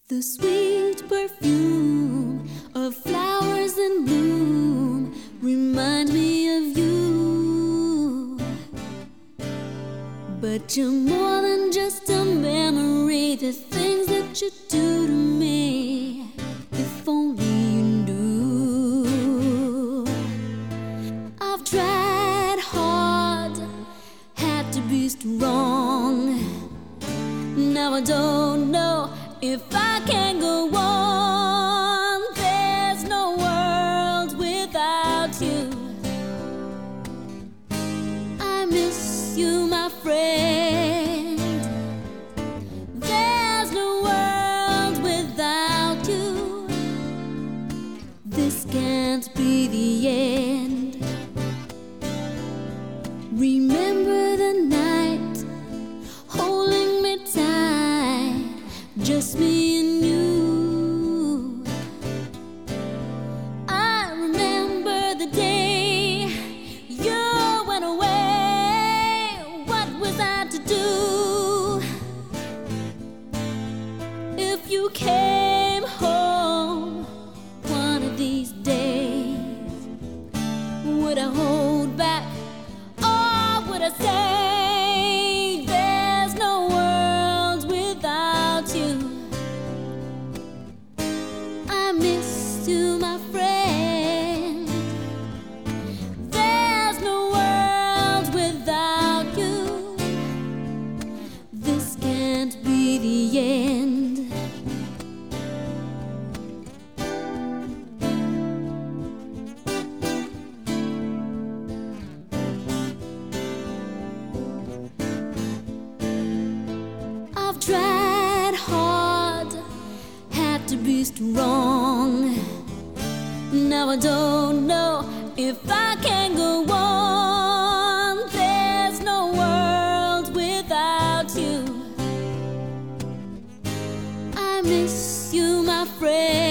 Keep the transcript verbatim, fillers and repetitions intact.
The sweet perfume of flowers in bloom remind me of you. But you're more than just a memory. The things that you do to me, if only you knew. I've tried hard, had to be strong. Now I don't know if I can go on. There's no world without you. I miss you, my friend. There's no world without you. This can't be the end. Remember the night, holding me tight, just me and you. I remember the day you went away. What was I to do? If you came home one of these days, would I hold back, or would I say there's no world without you? I miss you, my friend. There's no world without you. This can't be the end. I've tried hard, had to be strong. Now I don't know if I can go on. There's no world without you. I miss you, my friend.